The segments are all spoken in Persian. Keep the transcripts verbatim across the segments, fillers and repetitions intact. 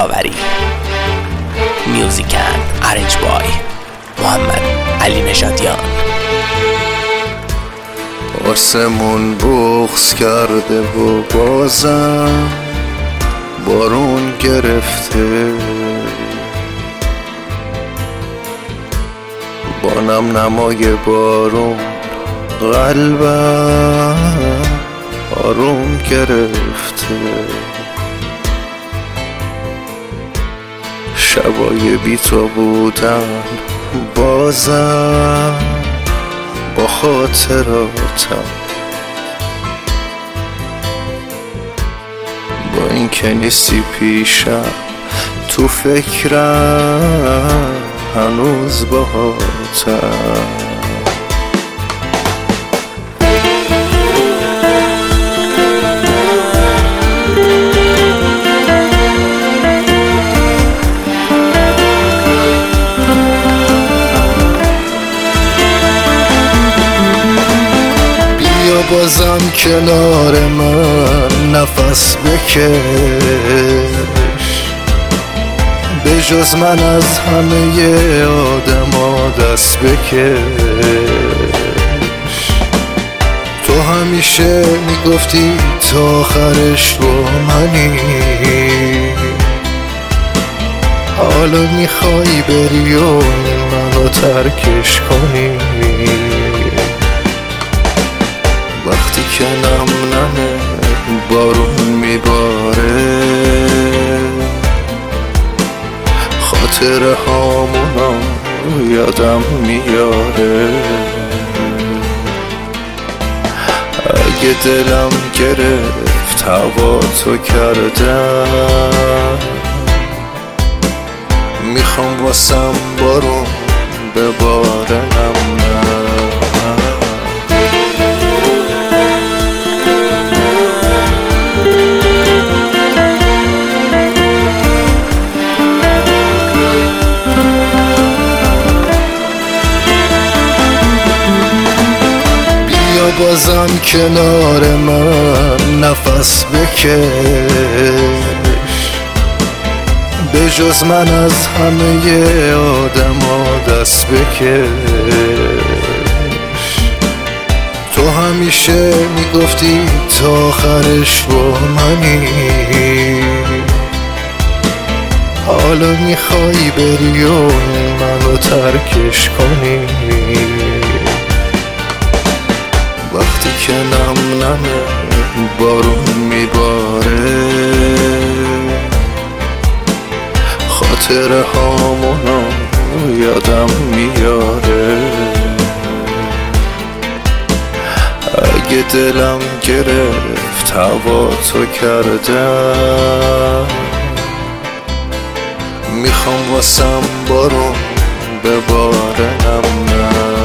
داوری. میوزیک اند ارنج بای محمد علی نژادیان. آسمون بغض کرده و بازم بارون گرفته، با نم نمای بارون قلبم آروم گرفته. شبای بی تو بودن بازم با خاطراتم، با این که نیستی پیشم تو فکرم هنوز باهاتم. بازم کنار من نفس بکش، به جز من از همه آدم ها دست بکش. تو همیشه میگفتی تا آخرش با منی، حالا میخوای بری و منو ترکش کنی. وقتی که نم نمه بارون میباره، خاطر هامونا یادم میاره. اگه دلم گرفت هوا تو کردم، میخوام واسم بارون بباره نم نم. بازم کنار من نفس بکش، به جز من از همه آدم ها دست بکش. تو همیشه میگفتی تا آخرش با منی، حالا میخوای بری و منو ترکش کنی. وقتی که نم نمه بارون میباره، خاطر هامونا یادم میاره. اگه دلم گرفت هوا تو کردم، میخوام واسم بارون بباره نم نم.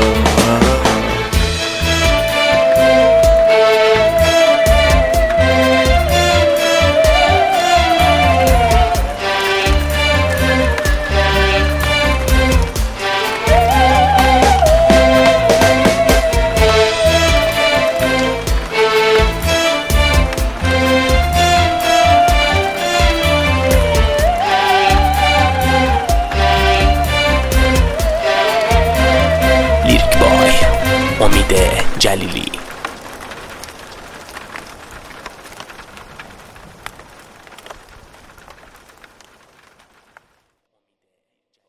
امید جلیلی.